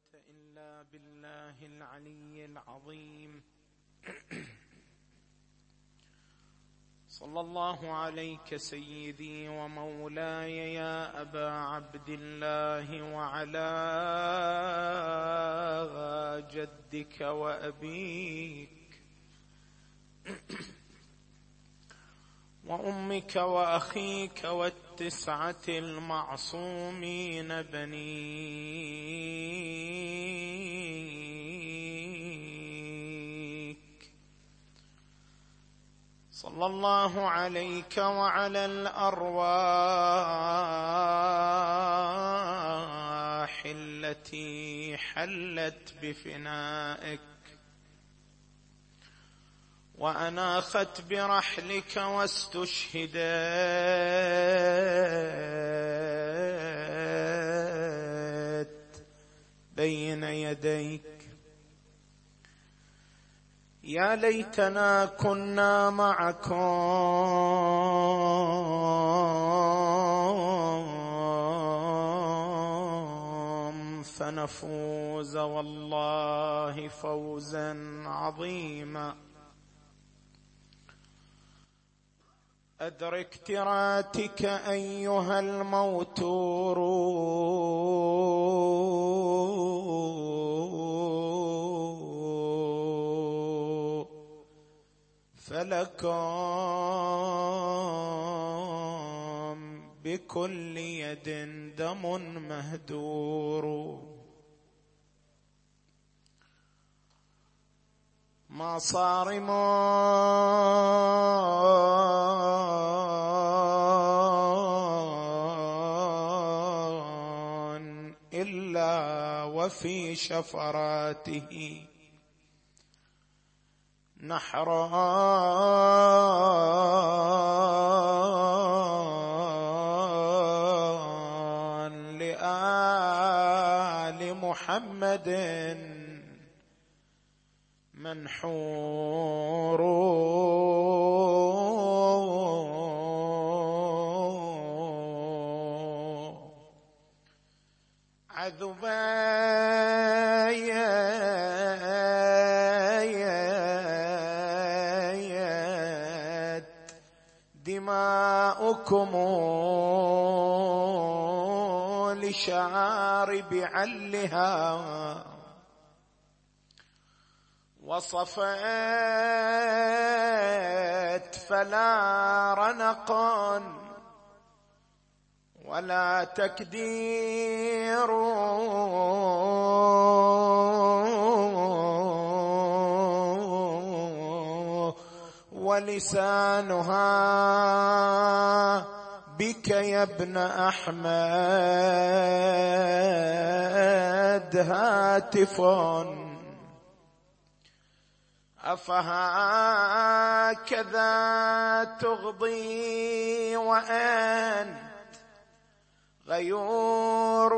إلا بالله العلي العظيم. صلى الله عليك سيدي ومولاي يا أبا عبد الله وعلى جدك وأبيك وأمك وأخيك والتسعة المعصومين بنيك. صلى الله عليك وعلى الأرواح التي حلت بفنائك وأناخت برحلك واستشهدت بين يديك. يا ليتنا كنا معكم فنفوز والله فوزا عظيما. أدرك تراتك أيها الموتور فلكم بكل يد دم مهدور. ما صارم إلا وفي شفراته نحر لآل محمد منحور. عذبت دماؤكم لشعارب علها وصفت فلا رنق ولا تكدير ولسانها بك يا ابن أحمد هاتف. أفهكذا تغضي وأنت غيور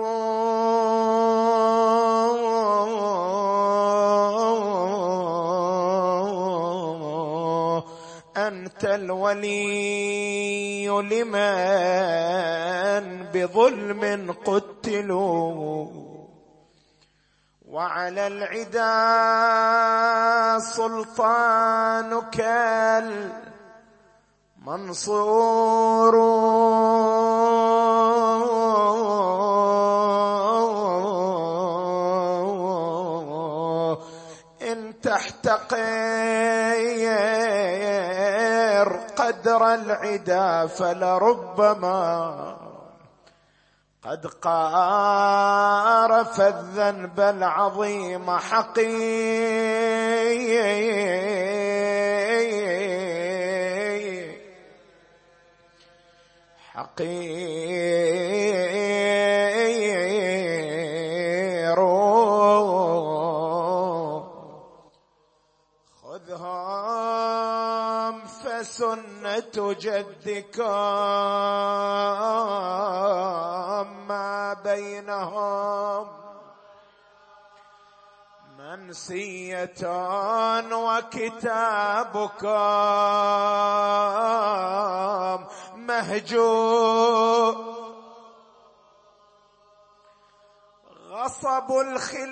أنت الولي لمن بظلم قتلوا وعلى العدا سلطانك المنصور. إن تحتقر قدر العدا فلربما قد قارف الذنب العظيم حقير. خذهم فسنة جدكم ما بينهم منسية وكتابكم مهجور. غصبوا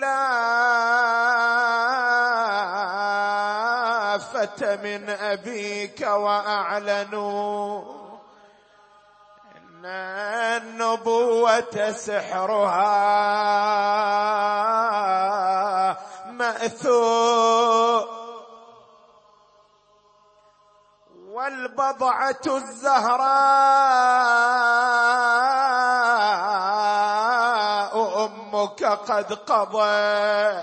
الخلافة من أبيك وأعلنوا إن النبوة سحرها مأثور والبضعة الزهراء أمك قد قضى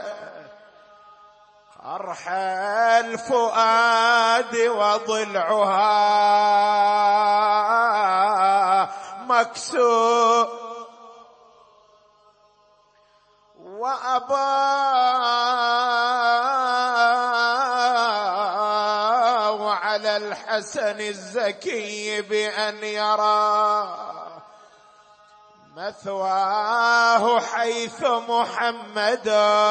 قرح الفؤاد وضلعها مكسور وأبى على الحسن الزكي بأن يرى مثواه حيث محمد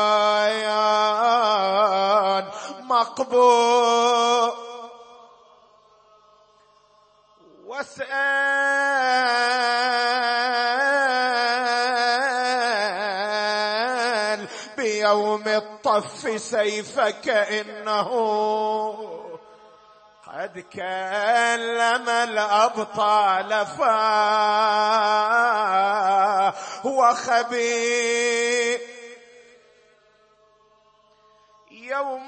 مقبول واسأل بيوم الطف سيفك إنه قد كلم الأبطال فهو خبير يوم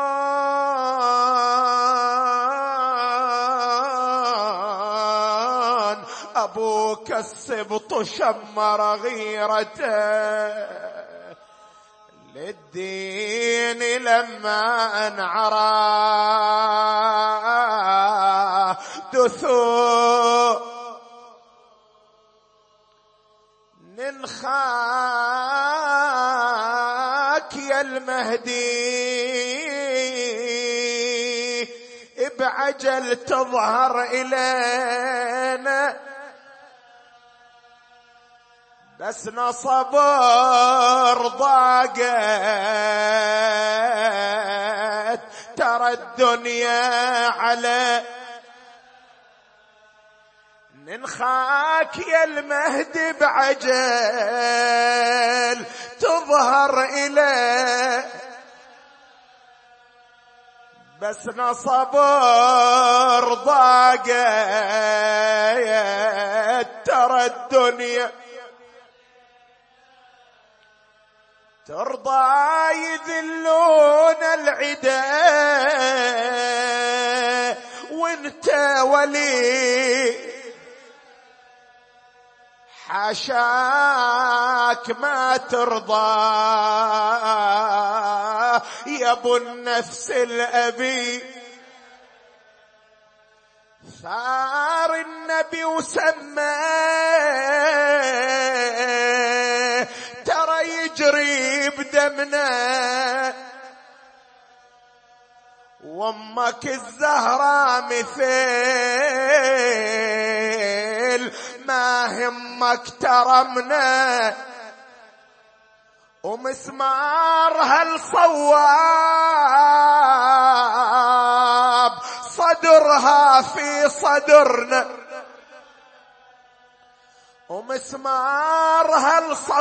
أبوك السبط شمر غيرته للدين لما أنعرى دثور ننخاك يا المهدي بعجل تظهر إلينا بس نصبر ضاقت ترى الدنيا على ننخاك يا المهدي بعجل تظهر إليه بس نصبر ضاقت ترى الدنيا ترضى يذلون العدا وانت ولي حاشاك ما ترضى يا ابو النفس الأبي ثار النبي وسماه ترى يجري بدمنا وامك الزهراء مثل ما همك ترمنا ومسمارها الصواب صدرها في صدرنا ومسمارها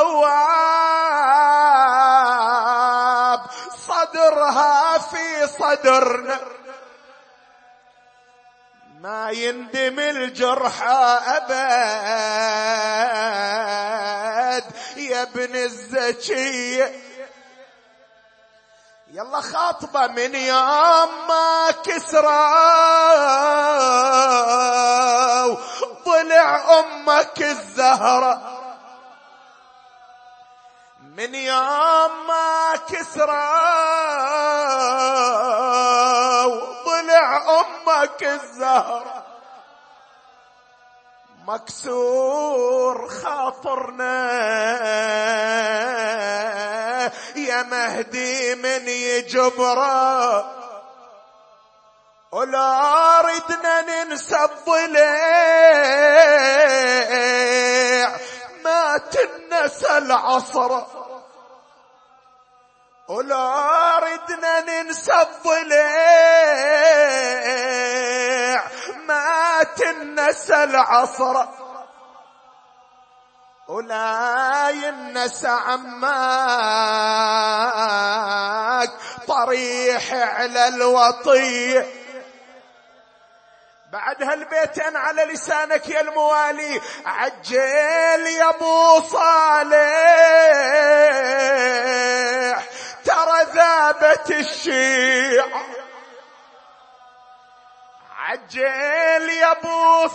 الصواب صدرها في صدرنا ما يندم الجرح أبد يا ابن الزكية يلا خاطبة من يوم ما كسرى ضلع أمك الزهرة من يوم ما كسرى ضلع أمك الزهرة مكسور خاطرنا يا مهدي من يجبره ولا ردنا ننسى الضليع ما تنسى العصر ولا ردنا ننسى الضليع ما تنسى العصر ولا ينسى عماك طريح على الوطي. بعد هالبيتين على لسانك يا الموالي، عجل يا ابو صالح ترى ذابت الشيعة، عجل يا ابو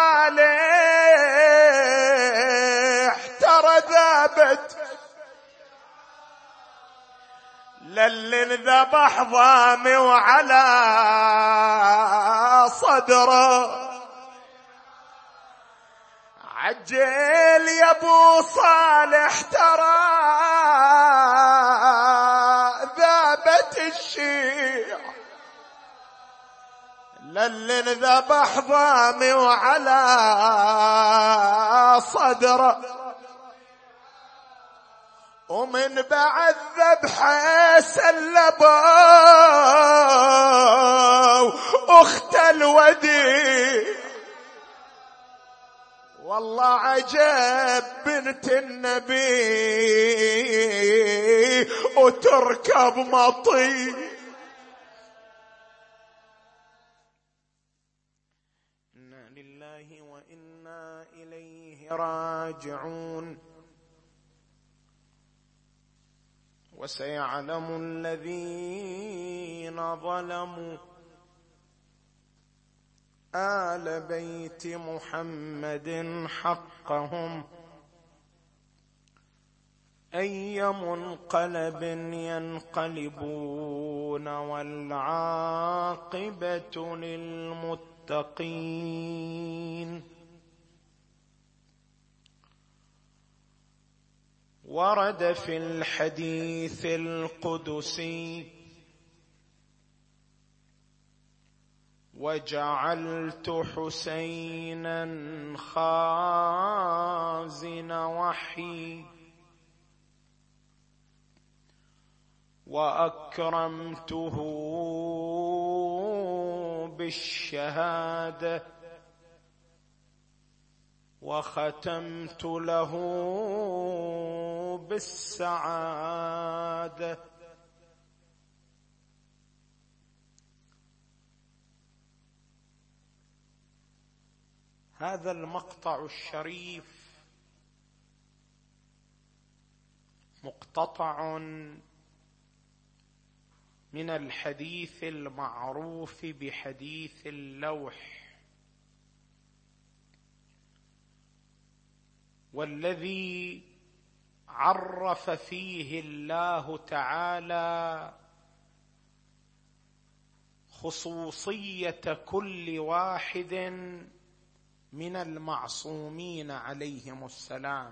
صالح ترى ذابت، للي انذبح ضامي وعلى صدره، عجل يا ابو صالح ترى ذابت الشيعة، للي انذبح ضامي وعلى صدره، ومن بعد ذبحه سلبوا اخت الوديع. والله عجب بنت النبي وتركب مطي. إنا لله وإنا إليه راجعون. وسيعلم الذين ظلموا آل بيت محمد حقهم أي منقلب ينقلبون والعاقبة للمتقين. ورد في الحديث القدسي: وجعلت حسينا خازن وحي وأكرمته بالشهادة وختمت له بالسعادة. هذا المقطع الشريف مقتطع من الحديث المعروف بحديث اللوح، والذي عرف فيه الله تعالى خصوصية كل واحد من المعصومين عليهم السلام.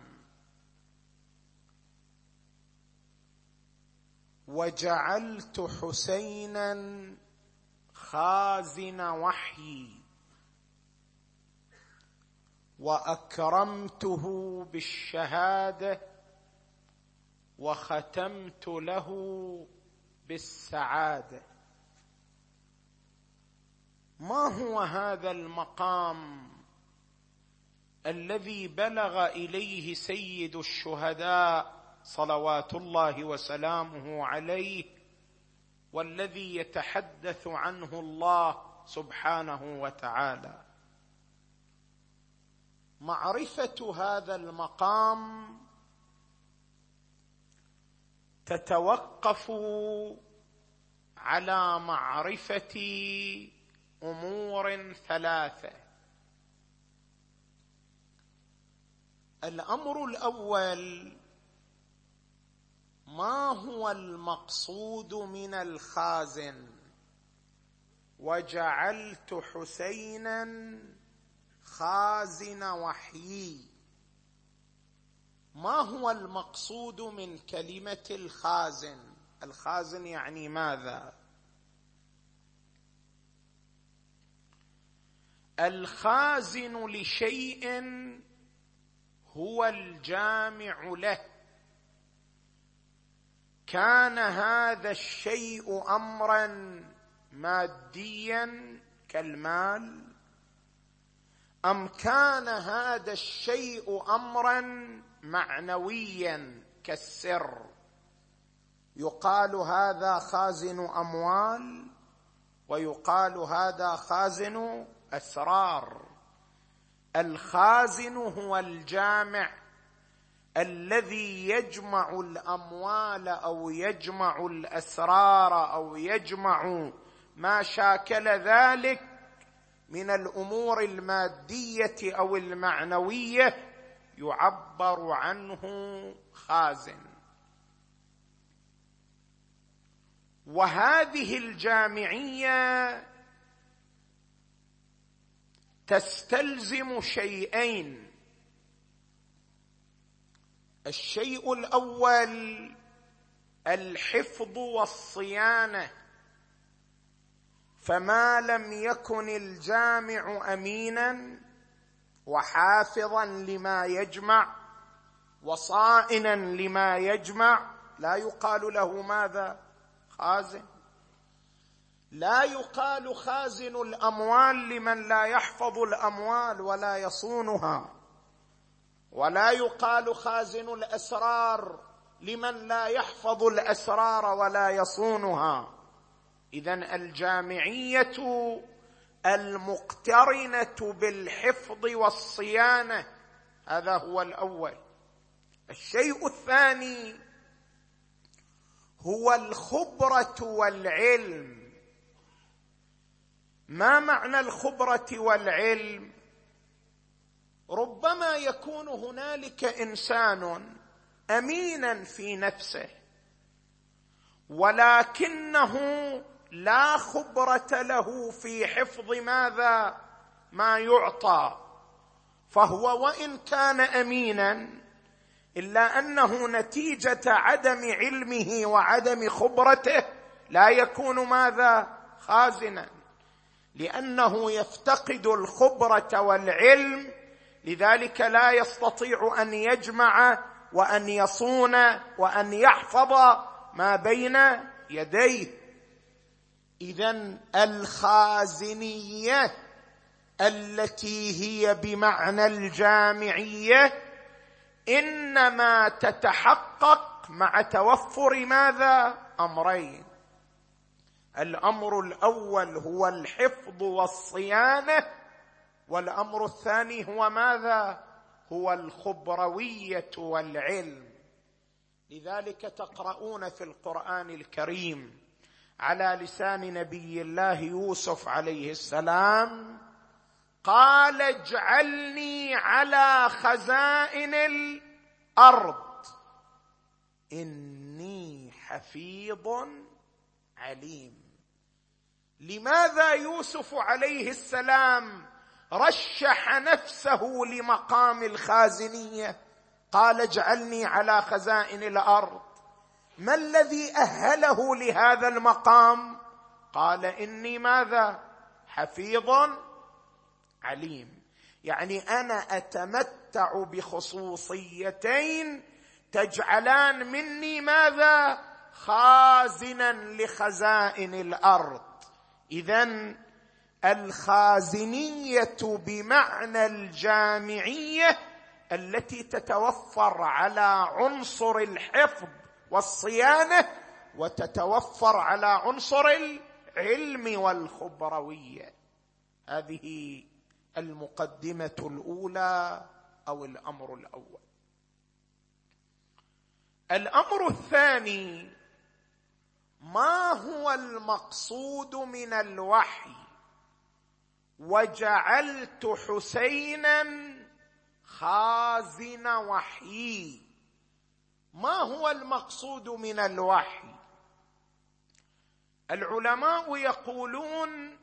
وجعلت حسينا خازن وحي وأكرمته بالشهادة وختمت له بالسعادة. ما هو هذا المقام الذي بلغ إليه سيد الشهداء صلوات الله وسلامه عليه، والذي يتحدث عنه الله سبحانه وتعالى؟ معرفة هذا المقام تتوقف على معرفة أمور ثلاثة. الأمر الأول: ما هو المقصود من الخازن؟ وجعلت حسينا خازن وحيي. ما هو المقصود من كلمة الخازن؟ الخازن يعني ماذا؟ الخازن لشيء هو الجامع له. كان هذا الشيء أمرا ماديا كالمال، أم كان هذا الشيء أمرا معنويا كالسر، يقال هذا خازن اموال ويقال هذا خازن اسرار. الخازن هو الجامع الذي يجمع الاموال او يجمع الاسرار او يجمع ما شاكل ذلك من الامور الماديه او المعنويه، يعبر عنه خازن. وهذه الجامعيه تستلزم شيئين: الشيء الاول الحفظ والصيانه، فما لم يكن الجامع امينا وحافظا لما يجمع وصائنا لما يجمع لا يقال له ماذا؟ خازن. لا يقال خازن الاموال لمن لا يحفظ الاموال ولا يصونها، ولا يقال خازن الاسرار لمن لا يحفظ الاسرار ولا يصونها. اذن الجامعيه المقترنه بالحفظ والصيانه، هذا هو الاول. الشيء الثاني هو الخبره والعلم. ما معنى الخبره والعلم؟ ربما يكون هنالك انسان امينا في نفسه ولكنه لا خبره له في حفظ ماذا؟ ما يعطى، فهو وان كان امينا الا انه نتيجه عدم علمه وعدم خبرته لا يكون ماذا؟ خازنا، لانه يفتقد الخبره والعلم، لذلك لا يستطيع ان يجمع وان يصون وان يحفظ ما بين يديه. اذن الخازنيه التي هي بمعنى الجامعيه انما تتحقق مع توفر ماذا؟ امرين: الامر الاول هو الحفظ والصيانه، والامر الثاني هو ماذا؟ هو الخبرويه والعلم. لذلك تقرؤون في القرآن الكريم على لسان نبي الله يوسف عليه السلام: قال اجعلني على خزائن الارض اني حفيظ عليم. لماذا يوسف عليه السلام رشح نفسه لمقام الخازنيه؟ قال اجعلني على خزائن الارض. ما الذي اهله لهذا المقام؟ قال اني ماذا؟ حفيظ عليم. يعني انا اتمتع بخصوصيتين تجعلان مني ماذا؟ خازنا لخزائن الارض. اذن الخازنيه بمعنى الجامعيه التي تتوفر على عنصر الحفظ والصيانه وتتوفر على عنصر العلم والخبرويه. هذه المقدمه الاولى او الامر الاول. الامر الثاني: ما هو المقصود من الوحي؟ وجعلت حسينا خازن وحيي. ما هو المقصود من الوحي؟ العلماء يقولون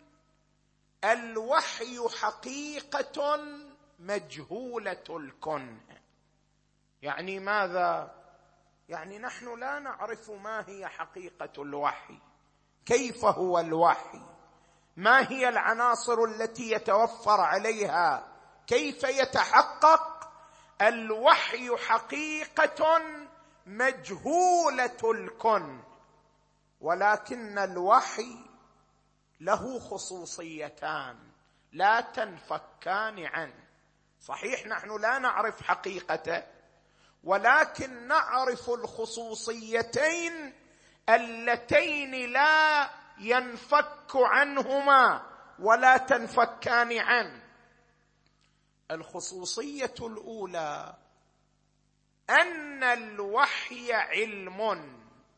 الوحي حقيقة مجهولة الكنه. يعني ماذا؟ يعني نحن لا نعرف ما هي حقيقة الوحي، كيف هو الوحي، ما هي العناصر التي يتوفر عليها، كيف يتحقق. الوحي حقيقة مجهولة الكن، ولكن الوحي له خصوصيتان لا تنفكان عنه. صحيح نحن لا نعرف حقيقته، ولكن نعرف الخصوصيتين اللتين لا ينفك عنهما ولا تنفكان عنه. الخصوصية الأولى أن الوحي علم.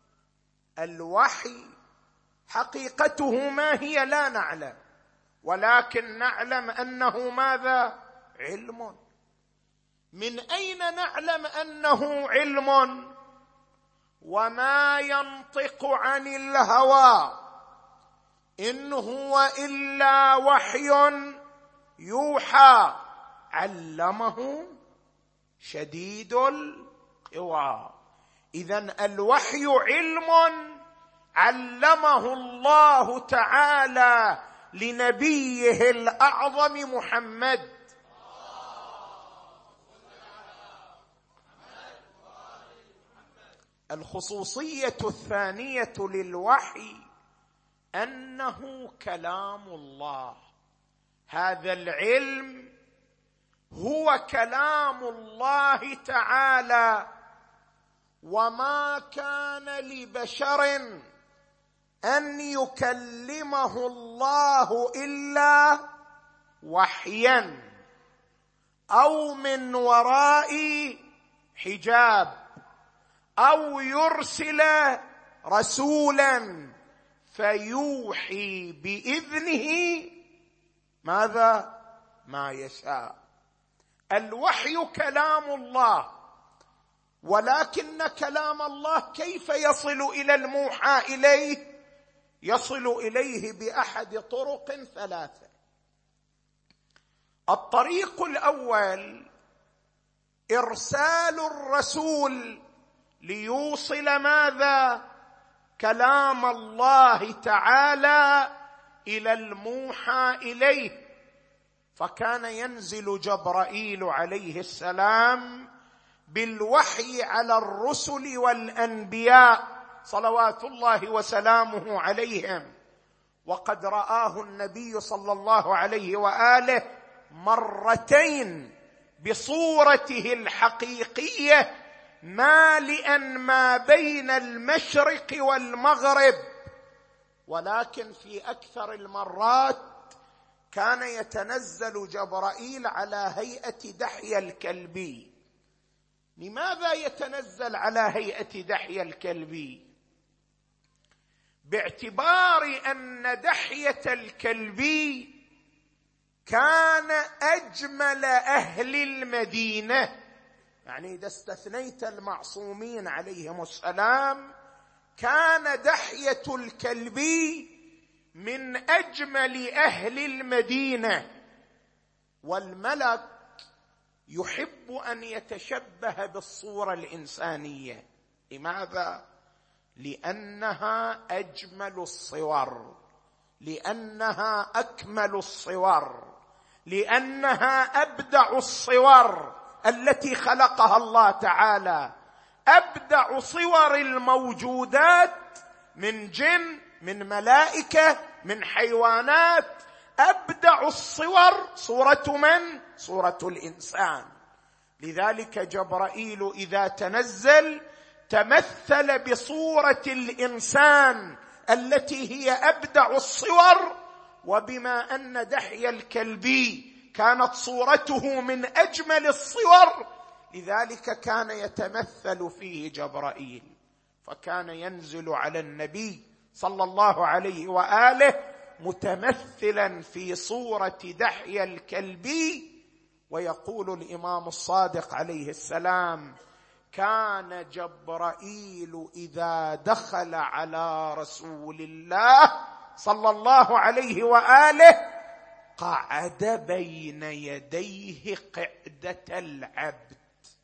الوحي حقيقته ما هي لا نعلم، ولكن نعلم أنه ماذا؟ علم. من أين نعلم أنه علم؟ وما ينطق عن الهوى إن هو إلا وحي يوحى علمه شديد القوى. إذن الوحي علم علمه الله تعالى لنبيه الأعظم محمد. الخصوصية الثانية للوحي أنه كلام الله. هذا العلم هو كلام الله تعالى، وما كان لبشر أن يكلمه الله إلا وحيا أو من وراء حجاب أو يرسل رسولا فيوحي بإذنه ماذا؟ ما يشاء. الوحي كلام الله، ولكن كلام الله كيف يصل إلى الموحى إليه؟ يصل إليه بأحد طرق ثلاثة. الطريق الأول إرسال الرسول ليوصل ماذا؟ كلام الله تعالى إلى الموحى إليه. فكان ينزل جبرائيل عليه السلام بالوحي على الرسل والأنبياء صلوات الله وسلامه عليهم، وقد رآه النبي صلى الله عليه وآله مرتين بصورته الحقيقية مالئا ما بين المشرق والمغرب، ولكن في أكثر المرات كان يتنزل جبرائيل على هيئة دحية الكلبي. لماذا يتنزل على هيئة دحية الكلبي؟ باعتبار أن دحية الكلبي كان أجمل أهل المدينة، يعني إذا استثنيت المعصومين عليهم السلام كان دحية الكلبي من أجمل أهل المدينة. والملك يحب أن يتشبه بالصورة الإنسانية. لماذا؟ لأنها أجمل الصور، لأنها أكمل الصور، لأنها أبدع الصور التي خلقها الله تعالى، أبدع صور الموجودات من جن، من ملائكة، من حيوانات. أبدع الصور صورة من؟ صورة الإنسان. لذلك جبرائيل إذا تنزل تمثل بصورة الإنسان التي هي أبدع الصور، وبما أن دحية الكلبي كانت صورته من أجمل الصور لذلك كان يتمثل فيه جبرائيل، فكان ينزل على النبي صلى الله عليه وآله متمثلا في صورة دحية الكلبي. ويقول الإمام الصادق عليه السلام: كان جبرائيل إذا دخل على رسول الله صلى الله عليه وآله قعد بين يديه قعدة العبد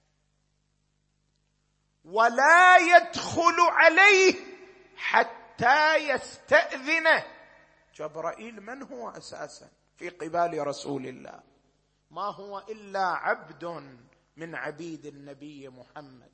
ولا يدخل عليه حتى يستأذنه. جبرائيل من هو أساسا في قبال رسول الله؟ ما هو إلا عبد من عبيد النبي محمد.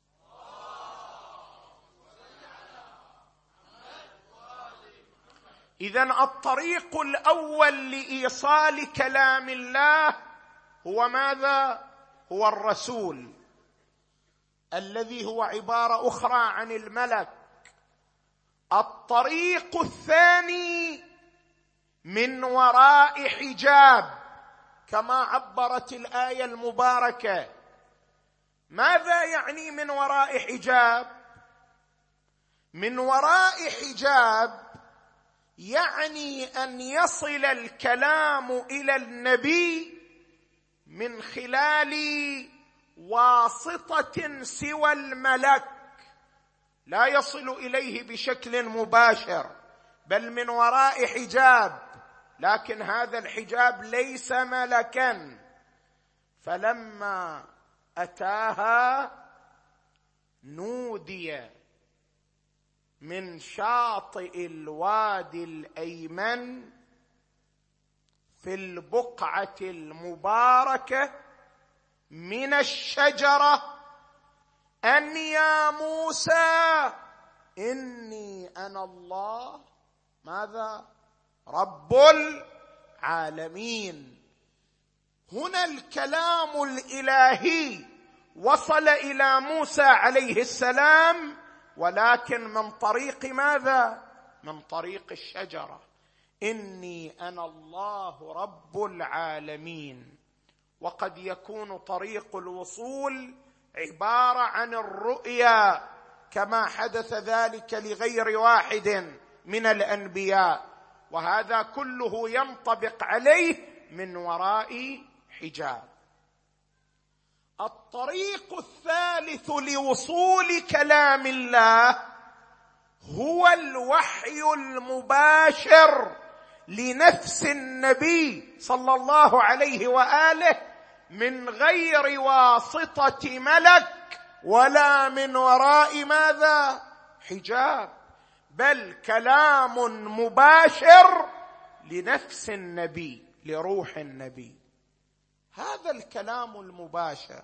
إذن الطريق الأول لإيصال كلام الله هو ماذا؟ هو الرسول. الذي هو عبارة أخرى عن الملك. الطريق الثاني من وراء حجاب، كما عبرت الآية المباركة. ماذا يعني من وراء حجاب؟ من وراء حجاب يعني أن يصل الكلام إلى النبي من خلال واسطة سوى الملك، لا يصل إليه بشكل مباشر، بل من وراء حجاب، لكن هذا الحجاب ليس ملكا. فلما أتاها نودي من شاطئ الوادي الأيمن في البقعة المباركة من الشجرة أن يا موسى إني أنا الله ماذا؟ رب العالمين. هنا الكلام الإلهي وصل إلى موسى عليه السلام، ولكن من طريق ماذا؟ من طريق الشجرة. إني أنا الله رب العالمين. وقد يكون طريق الوصول عبارة عن الرؤيا، كما حدث ذلك لغير واحد من الأنبياء، وهذا كله ينطبق عليه من وراء حجاب. الطريق الثالث لوصول كلام الله هو الوحي المباشر لنفس النبي صلى الله عليه وآله من غير واسطة ملك ولا من وراء ماذا؟ حجاب، بل كلام مباشر لنفس النبي، لروح النبي. هذا الكلام المباشر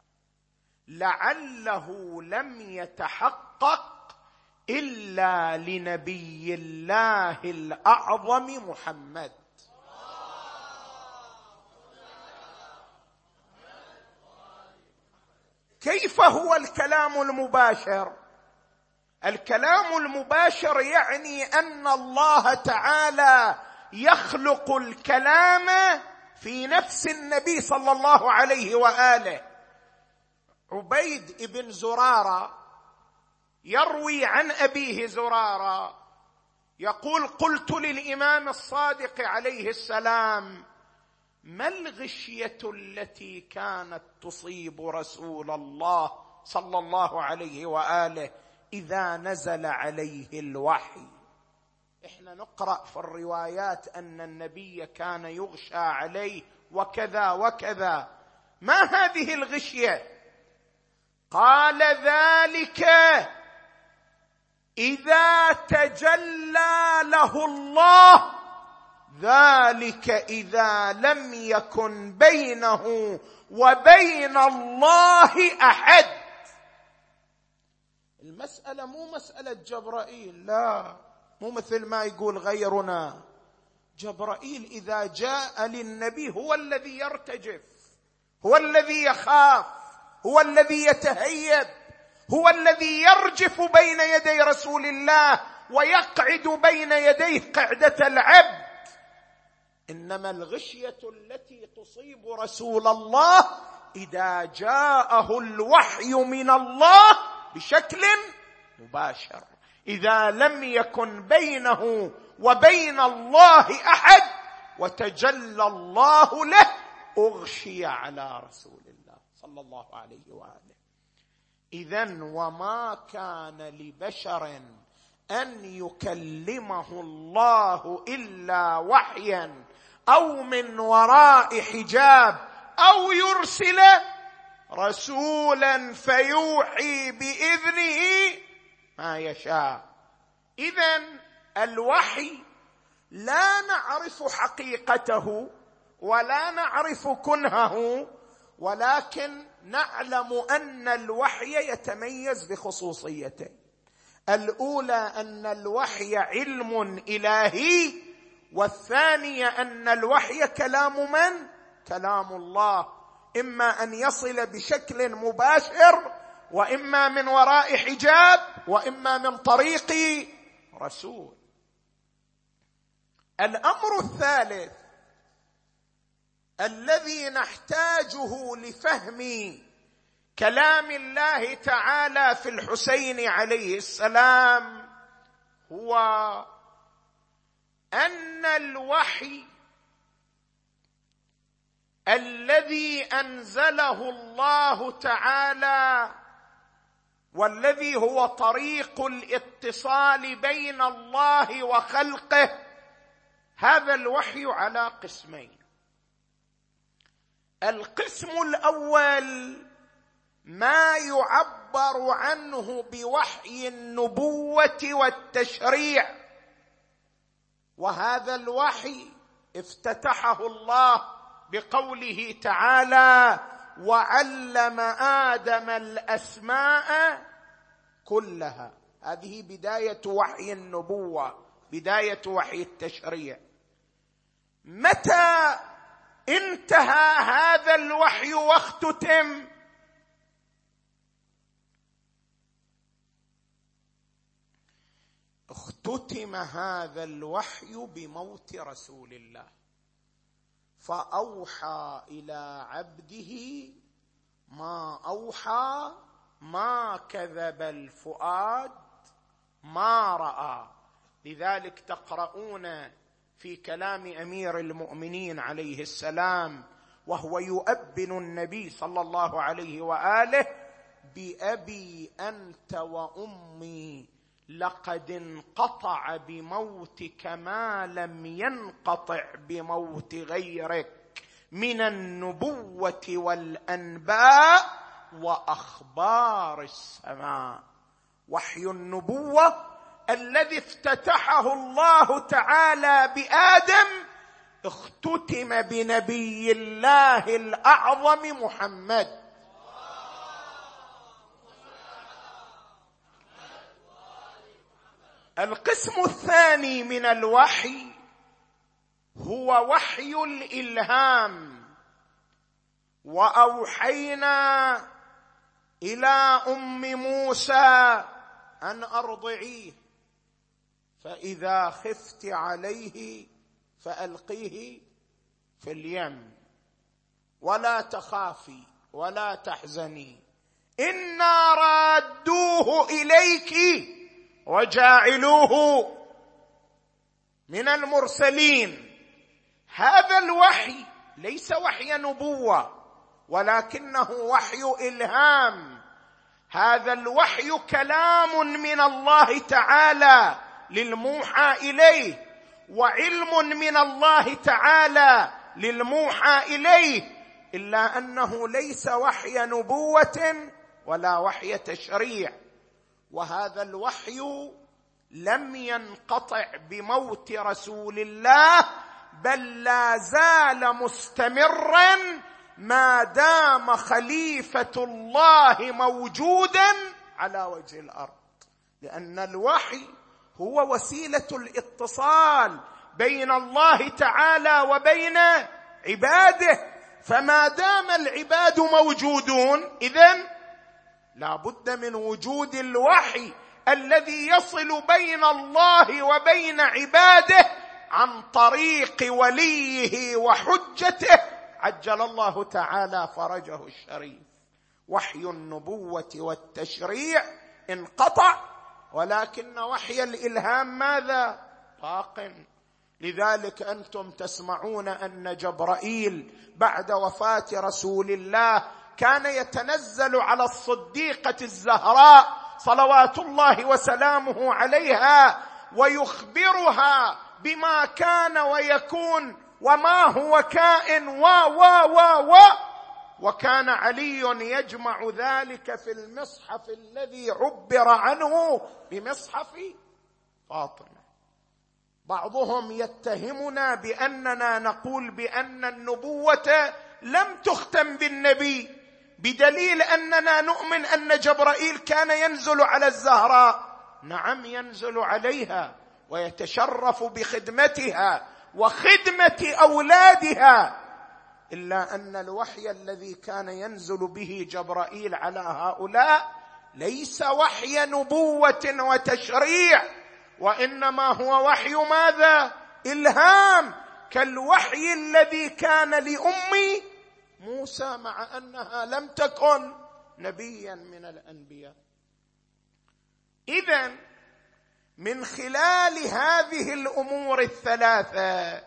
لعله لم يتحقق إلا لنبي الله الأعظم محمد. كيف هو الكلام المباشر؟ الكلام المباشر يعني أن الله تعالى يخلق الكلام في نفس النبي صلى الله عليه وآله. عبيد بن زرارة يروي عن أبيه زرارة يقول: قلت للإمام الصادق عليه السلام: ما الغشية التي كانت تصيب رسول الله صلى الله عليه وآله إذا نزل عليه الوحي؟ إحنا نقرأ في الروايات أن النبي كان يغشى عليه وكذا وكذا، ما هذه الغشية؟ قال: ذلك إذا تجلى له الله، ذلك إذا لم يكن بينه وبين الله أحد. المسألة مو مسألة جبرائيل، لا، مو مثل ما يقول غيرنا. جبرائيل إذا جاء للنبي هو الذي يرتجف، هو الذي يخاف، هو الذي يتهيب، هو الذي يرجف بين يدي رسول الله ويقعد بين يديه قعدة العبد. إنما الغشية التي تصيب رسول الله إذا جاءه الوحي من الله بشكل مباشر، إذا لم يكن بينه وبين الله أحد وتجلى الله له أغشي على رسول الله صلى الله عليه وآله. إذن وما كان لبشر أن يكلمه الله إلا وحيا أو من وراء حجاب أو يرسل رسولا فيوحي بإذنه ما يشاء. إذن الوحي لا نعرف حقيقته ولا نعرف كنهه، ولكن نعلم أن الوحي يتميز بخصوصيتين. الأولى أن الوحي علم إلهي، والثانية أن الوحي كلام من؟ كلام الله، إما أن يصل بشكل مباشر وإما من وراء حجاب وإما من طريق رسول. الأمر الثالث الذي نحتاجه لفهم كلام الله تعالى في الحسين عليه السلام هو أن الوحي الذي أنزله الله تعالى والذي هو طريق الاتصال بين الله وخلقه، هذا الوحي على قسمين. القسم الأول ما يعبر عنه بوحي النبوة والتشريع، وهذا الوحي افتتحه الله بقوله تعالى: وعلم آدم الأسماء كلها. هذه بداية وحي النبوة، بداية وحي التشريع. متى انتهى هذا الوحي واختتم؟ اختتم هذا الوحي بموت رسول الله، فأوحى إلى عبده ما أوحى، ما كذب الفؤاد ما رأى. لذلك تقرؤون في كلام أمير المؤمنين عليه السلام وهو يؤبن النبي صلى الله عليه وآله: بأبي أنت وأمي لقد انقطع بموتك ما لم ينقطع بموت غيرك من النبوة والأنباء وأخبار السماء. وحي النبوة الذي افتتحه الله تعالى بآدم اختتم بنبي الله الأعظم محمد. القسم الثاني من الوحي هو وحي الإلهام. وأوحينا إلى أم موسى أن أرضعيه، فإذا خفت عليه فألقيه في اليم ولا تخافي ولا تحزني إنا رادوه إليك وجاعلوه من المرسلين. هذا الوحي ليس وحي نبوة ولكنه وحي إلهام. هذا الوحي كلام من الله تعالى للموحى إليه، وعلم من الله تعالى للموحى إليه، إلا أنه ليس وحي نبوة ولا وحي تشريع. وهذا الوحي لم ينقطع بموت رسول الله، بل لا زال مستمرا ما دام خليفة الله موجودا على وجه الأرض، لأن الوحي هو وسيلة الاتصال بين الله تعالى وبين عباده. فما دام العباد موجودون إذن لا بد من وجود الوحي الذي يصل بين الله وبين عباده عن طريق وليه وحجته عجل الله تعالى فرجه الشريف. وحي النبوة والتشريع انقطع، ولكن وحي الإلهام ماذا؟ باق. لذلك أنتم تسمعون أن جبرائيل بعد وفاة رسول الله كان يتنزل على الصديقة الزهراء صلوات الله وسلامه عليها ويخبرها بما كان ويكون وما هو كائن وكان علي يجمع ذلك في المصحف الذي عبر عنه بمصحف فاطمة. بعضهم يتهمنا بأننا نقول بأن النبوة لم تختم بالنبي، بدليل أننا نؤمن أن جبرائيل كان ينزل على الزهراء. نعم، ينزل عليها ويتشرف بخدمتها وخدمة أولادها، إلا أن الوحي الذي كان ينزل به جبرائيل على هؤلاء ليس وحي نبوة وتشريع، وإنما هو وحي ماذا؟ إلهام، كالوحي الذي كان لأم موسى مع أنها لم تكن نبيا من الأنبياء. إذن من خلال هذه الأمور الثلاثة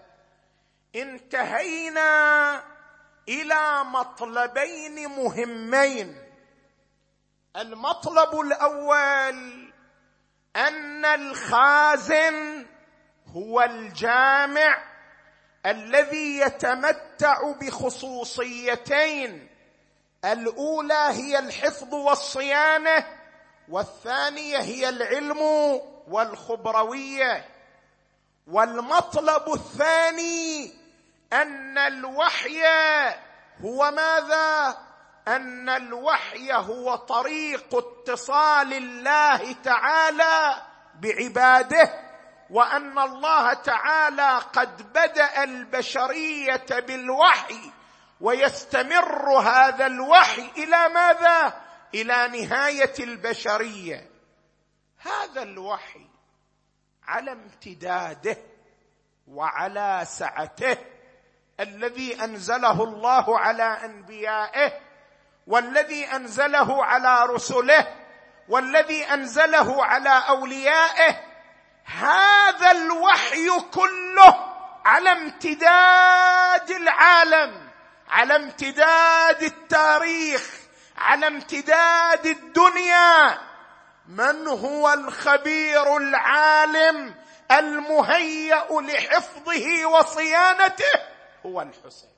انتهينا إلى مطلبين مهمين. المطلب الأول أن الخازن هو الجامع الذي يتمتع بخصوصيتين، الأولى هي الحفظ والصيانة، والثانية هي العلم والخبروية. والمطلب الثاني أن الوحي هو ماذا؟ أن الوحي هو طريق اتصال الله تعالى بعباده، وأن الله تعالى قد بدأ البشرية بالوحي، ويستمر هذا الوحي إلى ماذا؟ إلى نهاية البشرية. هذا الوحي على امتداده وعلى سعته الذي أنزله الله على أنبيائه، والذي أنزله على رسله، والذي أنزله على أوليائه، هذا الوحي كله على امتداد العالم، على امتداد التاريخ، على امتداد الدنيا. من هو الخبير العالم المهيأ لحفظه وصيانته؟ هو الحسين.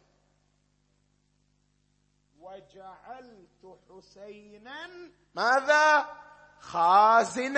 وجعلت حسينا ماذا؟ خازن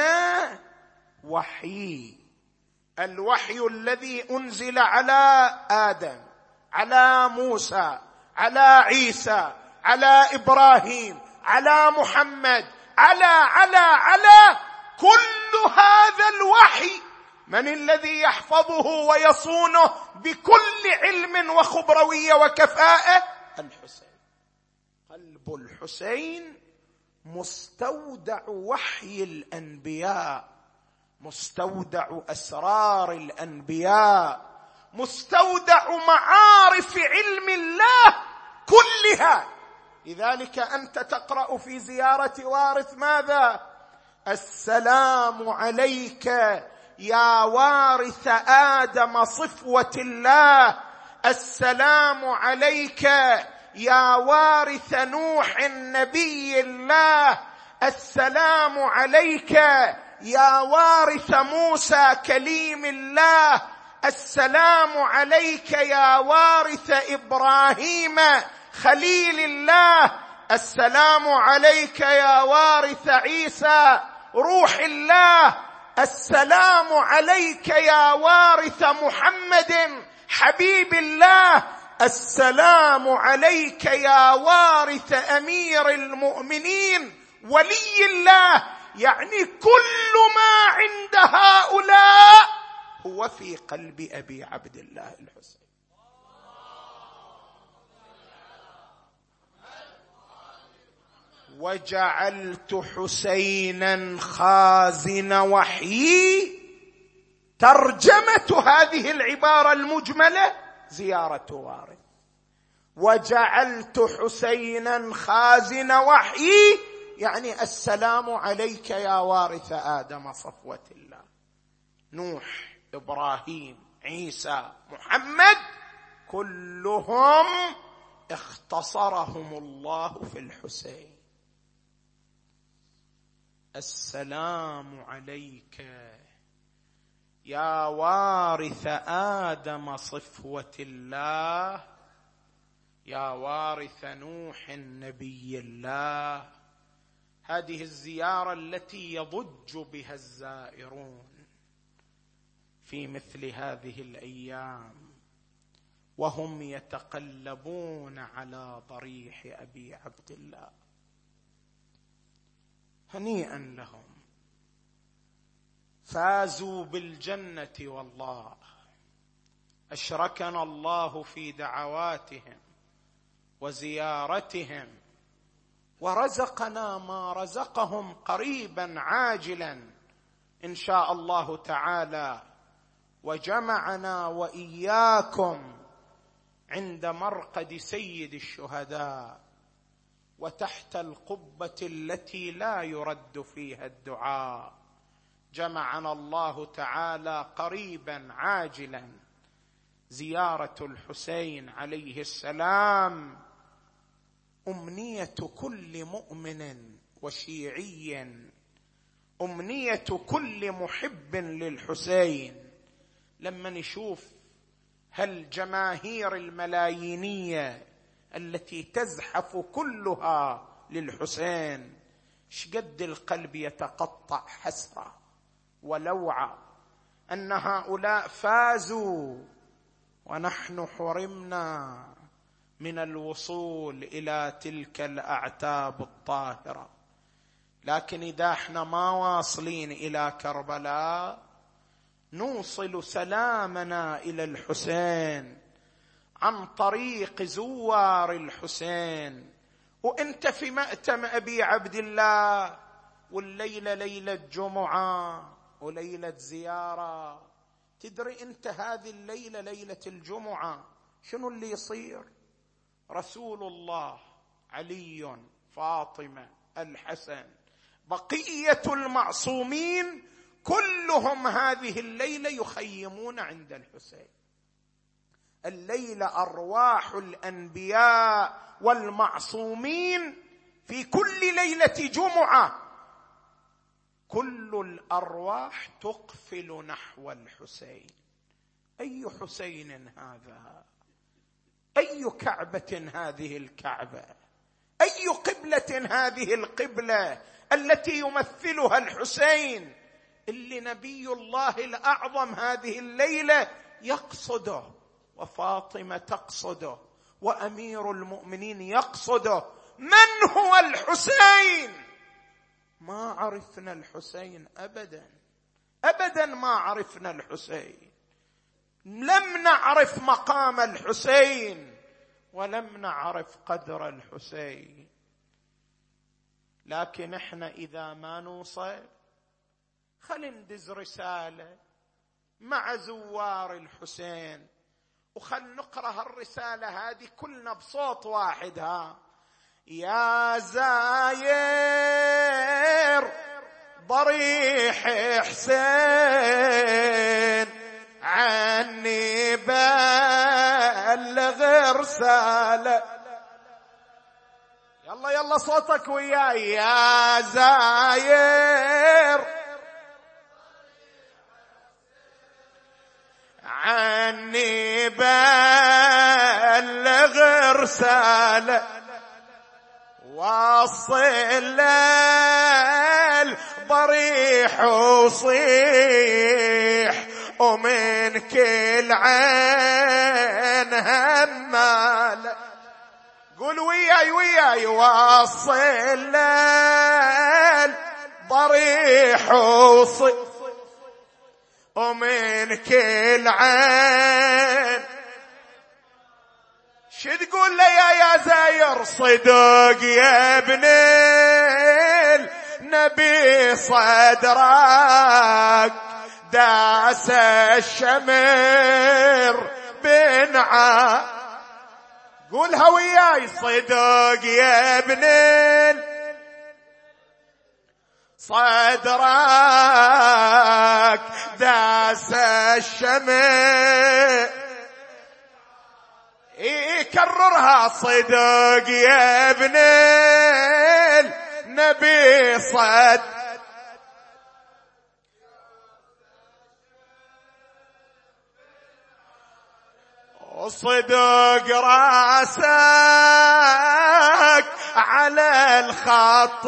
وحي، الوحي الذي أنزل على آدم، على موسى، على عيسى، على إبراهيم، على محمد، على كل هذا الوحي من الذي يحفظه ويصونه بكل علم وخبروية وكفاءة؟ الحسين. قلب الحسين مستودع وحي الأنبياء، مستودع أسرار الأنبياء، مستودع معارف علم الله كلها. لذلك أنت تقرأ في زيارة وارث ماذا؟ السلام عليك يا وارث آدم صفوة الله، السلام عليك يا وارث نوح نبي الله، السلام عليك يا وارث موسى كليم الله، السلام عليك يا وارث إبراهيم خليل الله، السلام عليك يا وارث عيسى روح الله، السلام عليك يا وارث محمد حبيب الله، السلام عليك يا وارث أمير المؤمنين ولي الله. يعني كل ما عند هؤلاء هو في قلب أبي عبد الله الحسين. وجعلت حسينا خازن وحيي. ترجمة هذه العبارة المجملة زيارة وارث. وجعلت حسينا خازن وحيي يعني السلام عليك يا وارث آدم صفوة الله، نوح، إبراهيم، عيسى، محمد، كلهم اختصرهم الله في الحسين. السلام عليك يا وارث آدم صفوة الله، يا وارث نوح نبي الله. هذه الزيارة التي يضج بها الزائرون في مثل هذه الأيام وهم يتقلبون على ضريح أبي عبد الله. هنيئا لهم، فازوا بالجنة والله. أشركنا الله في دعواتهم وزيارتهم ورزقنا ما رزقهم قريبا عاجلا إن شاء الله تعالى، وجمعنا وإياكم عند مرقد سيد الشهداء وتحت القبة التي لا يرد فيها الدعاء. جمعنا الله تعالى قريبا عاجلا. زيارة الحسين عليه السلام أمنية كل مؤمن وشيعي، أمنية كل محب للحسين. لما نشوف هالجماهير الملايينية التي تزحف كلها للحسين، شقد القلب يتقطع حسرة ولوعة أن هؤلاء فازوا ونحن حرمنا من الوصول إلى تلك الأعتاب الطاهرة. لكن إذا احنا ما واصلين إلى كربلاء نوصل سلامنا إلى الحسين عن طريق زوار الحسين. وانت في مأتم أبي عبد الله، والليلة ليلة جمعة وليلة زيارة. تدري انت هذه الليلة ليلة الجمعة شنو اللي يصير؟ رسول الله، علي، فاطمة، الحسن، بقية المعصومين كلهم هذه الليلة يخيمون عند الحسين. الليلة أرواح الأنبياء والمعصومين في كل ليلة جمعة كل الأرواح تقفل نحو الحسين. أي حسين هذا؟ أي كعبة هذه الكعبة؟ أي قبلة هذه القبلة التي يمثلها الحسين، اللي نبي الله الأعظم هذه الليلة يقصده، وفاطمة تقصده، وأمير المؤمنين يقصده. من هو الحسين؟ ما عرفنا الحسين أبدا أبدا، ما عرفنا الحسين. لم نعرف مقام الحسين ولم نعرف قدر الحسين. لكن احنا إذا ما نوصل خل ندز رسالة مع زوار الحسين، وخل نقرأ الرسالة هذه كلنا بصوت واحد. يا زاير ضريح حسين عني بلغ رسالة. يلا يلا صوتك وياي. يا زاير عني بلغ رسالة، وصل الضريح وصيح ومن كل عين همالة. قول وياي وياي. وصل الضريح وصيح ومن كل عين. شو تقول لي يا زاير؟ صدق يا ابن النبي صدرك داس الشمر بنعا. قولها وياي. صدق يا ابن صدرك داس الشمر. يكررها. صدق يا ابن النبي صدق راسك على الخط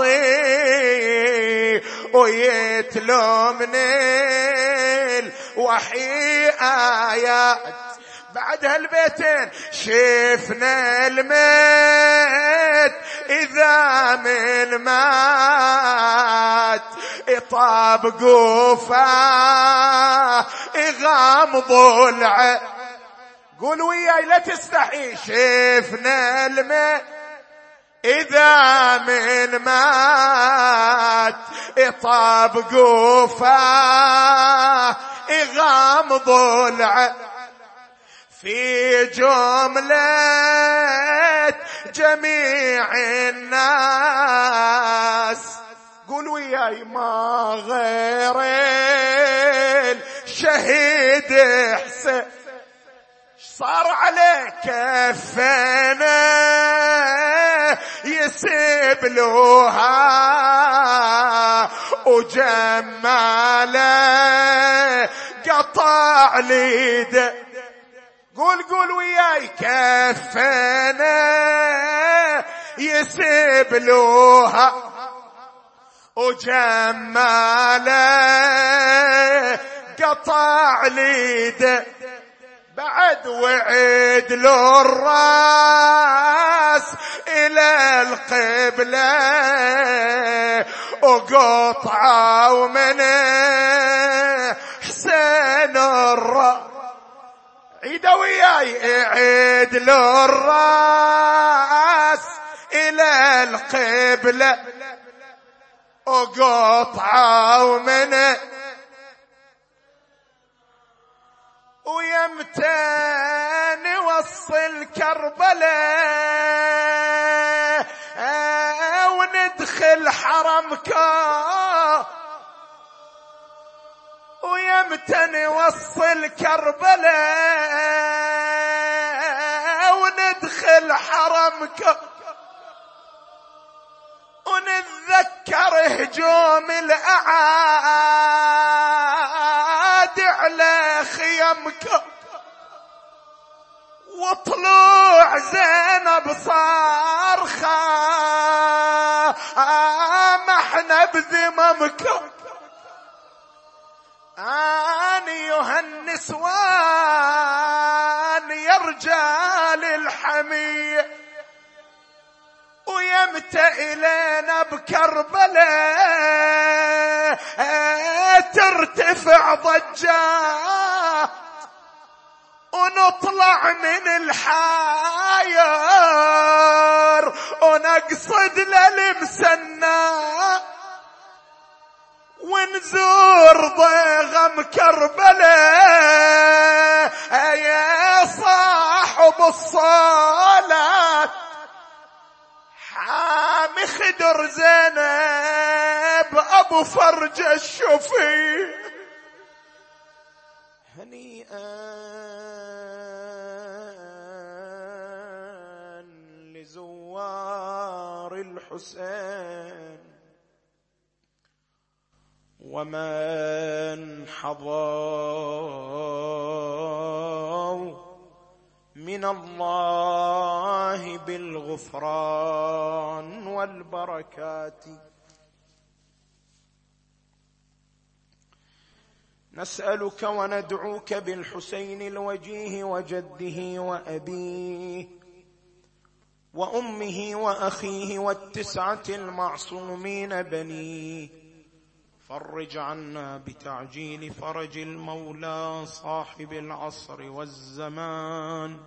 ويتلو من الوحي آيات. بعد هالبيتين شفنا الميت إذا من مات يطابقوا فاه يغامضوا العين. قول وياي لا تستحي. شفنا الميت إذا من مات يطابقوا فاه يغامض العين في جملة جميع الناس. قول وياي ما غير الشهيد حسين صار عليه كفنا يسيب لوها وجماله قطع ليده. قول وياي كفنا يسيب لوها وجماله قطع ليده. بعد وعد له الراس إلى القبلة وقطعوا من حسين الراس. عيد وياي عيد له الراس إلى القبلة وقطعوا من ويمتى نوصل كربلاء وندخل حرمك ويمتى نوصل كربلاء وندخل حرمك ونتذكر هجوم الأعاد على خيمك وطلوع زينب صارخة ما احنا بذممك. أيها النسوان يا رجال الحمية ويمتى إلينا بكربلاء ترتفع ضجة ونطلع من الحاير ونقصد للمسنى ونزور ضيغم كربلاء يا صاحب الصلاة حامي خدر زينب أبو فرج الشفي. هنيئا لزوار الحسين ومن حضر من الله بالغفران والبركات. نسألك وندعوك بالحسين الوجيه وجده وأبيه وأمه وأخيه والتسعة المعصومين بنيه. فرج عنا بتعجيل فرج المولى صاحب العصر والزمان.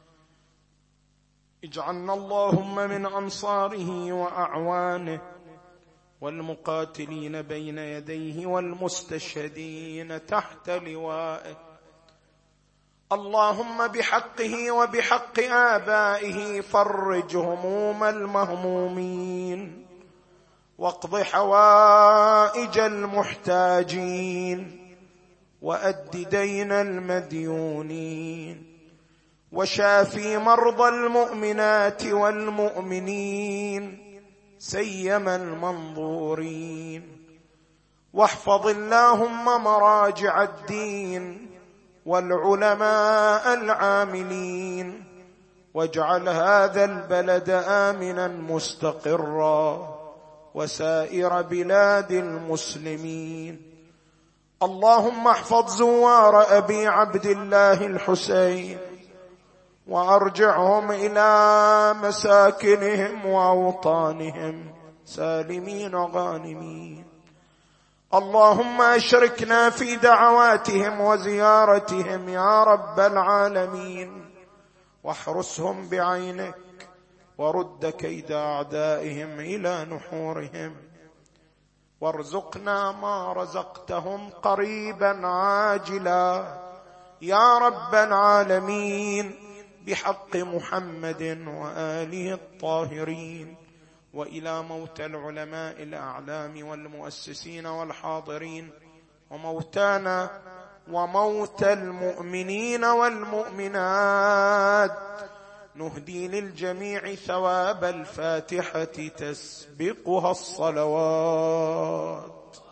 اجعلنا اللهم من أنصاره وأعوانه والمقاتلين بين يديه والمستشهدين تحت لوائه. اللهم بحقه وبحق آبائه فرج هموم المهمومين واقض حوائج المحتاجين وأد دين المديونين وشافي مرضى المؤمنات والمؤمنين سيما المنظورين. واحفظ اللهم مراجع الدين والعلماء العاملين واجعل هذا البلد آمنا مستقرا وسائر بلاد المسلمين. اللهم احفظ زوار أبي عبد الله الحسين وأرجعهم إلى مساكنهم وأوطانهم سالمين غانمين. اللهم أشركنا في دعواتهم وزيارتهم يا رب العالمين واحرسهم بعينك ورد كيد أعدائهم إلى نحورهم، وارزقنا ما رزقتهم قريبا عاجلا يا رب العالمين، بحق محمد وآله الطاهرين. وإلى موتى العلماء الأعلام والمؤسسين والحاضرين، وموتانا وموتى المؤمنين والمؤمنات، نهدي للجميع ثواب الفاتحة تسبقها الصلوات.